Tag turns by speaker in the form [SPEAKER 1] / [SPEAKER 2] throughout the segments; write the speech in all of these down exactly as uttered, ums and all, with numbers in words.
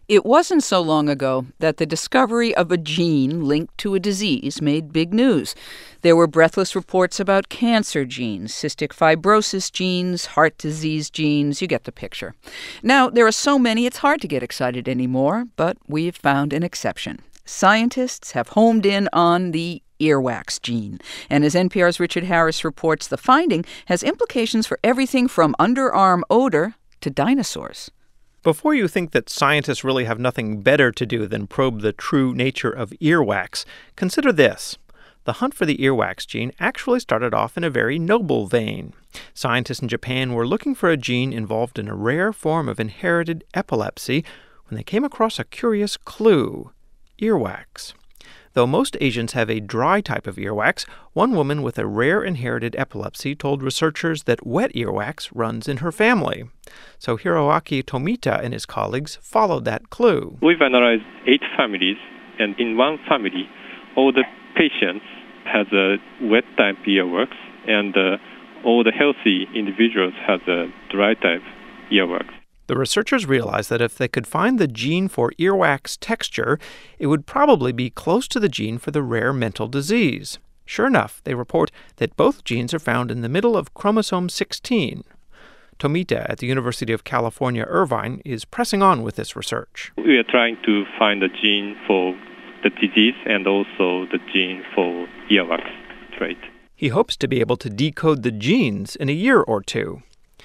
[SPEAKER 1] It wasn't so long ago that the discovery of a gene linked to a disease made big news. There were breathless reports about cancer genes, cystic fibrosis genes, heart disease genes. You get the picture. Now, there are so many it's hard to get excited anymore, but we've found an exception. Scientists have homed in on the earwax gene. And as N P R's Richard Harris reports, the finding has implications for everything from underarm odor to dinosaurs.
[SPEAKER 2] Before you think that scientists really have nothing better to do than probe the true nature of earwax, consider this. The hunt for the earwax gene actually started off in a very noble vein. Scientists in Japan were looking for a gene involved in a rare form of inherited epilepsy when they came across a curious clue: earwax. Though most Asians have a dry type of earwax, one woman with a rare inherited epilepsy told researchers that wet earwax runs in her family. So Hiroaki Tomita and his colleagues followed that clue.
[SPEAKER 3] We've analyzed eight families, and in one family, all the patients had a wet type earwax, and uh, all the healthy individuals had a dry type earwax.
[SPEAKER 2] The researchers realized that if they could find the gene for earwax texture, it would probably be close to the gene for the rare mental disease. Sure enough, they report that both genes are found in the middle of chromosome sixteen. Tomita at the University of California, Irvine, is pressing on with this research.
[SPEAKER 3] We are trying to find a gene for the disease and also the gene for earwax trait.
[SPEAKER 2] He hopes to be able to decode the genes in a year or two.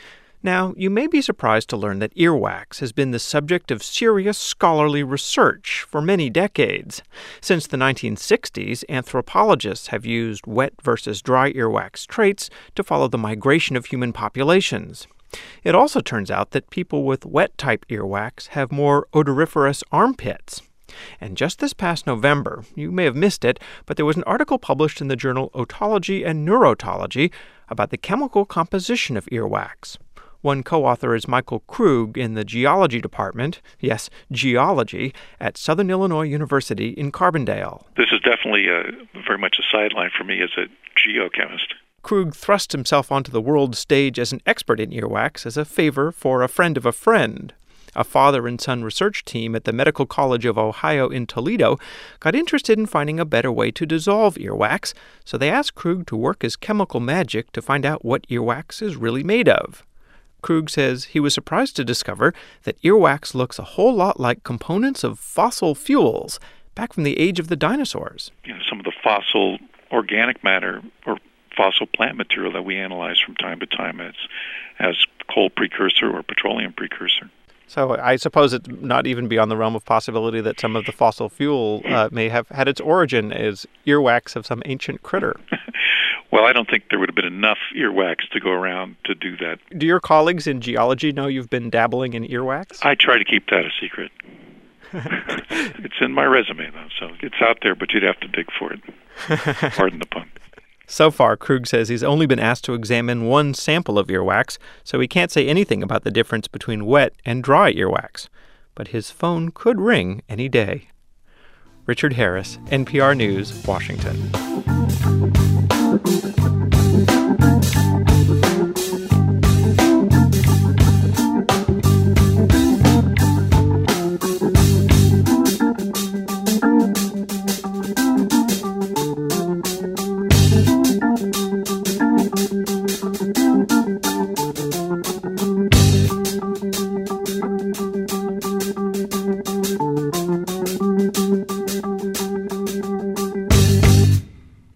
[SPEAKER 2] Now, you may be surprised to learn that earwax has been the subject of serious scholarly research for many decades. Since the nineteen sixties, anthropologists have used wet versus dry earwax traits to follow the migration of human populations. It also turns out that people with wet-type earwax have more odoriferous armpits. And just this past November, you may have missed it, but there was an article published in the journal Otology and Neurotology about the chemical composition of earwax. One co-author is Michael Krug in the geology department, yes, geology, at Southern Illinois University in Carbondale.
[SPEAKER 4] This is definitely a, very much a sideline for me as a geochemist.
[SPEAKER 2] Krug thrust himself onto the world stage as an expert in earwax as a favor for a friend of a friend. A father and son research team at the Medical College of Ohio in Toledo got interested in finding a better way to dissolve earwax, so they asked Krug to work his chemical magic to find out what earwax is really made of. Krug says he was surprised to discover that earwax looks a whole lot like components of fossil fuels back from the age of the dinosaurs.
[SPEAKER 4] You know, some of the fossil organic matter or fossil plant material that we analyze from time to time as, as coal precursor or petroleum precursor.
[SPEAKER 2] So I suppose it's not even beyond the realm of possibility that some of the fossil fuel uh, may have had its origin as earwax of some ancient critter.
[SPEAKER 4] Well, I don't think there would have been enough earwax to go around to do that.
[SPEAKER 2] Do your colleagues in geology know you've been dabbling in earwax?
[SPEAKER 4] I try to keep that a secret. It's in my resume, though, so it's out there, but you'd have to dig for it. Pardon the pun.
[SPEAKER 2] So far, Krug says he's only been asked to examine one sample of earwax, so he can't say anything about the difference between wet and dry earwax. But his phone could ring any day. Richard Harris, N P R News, Washington.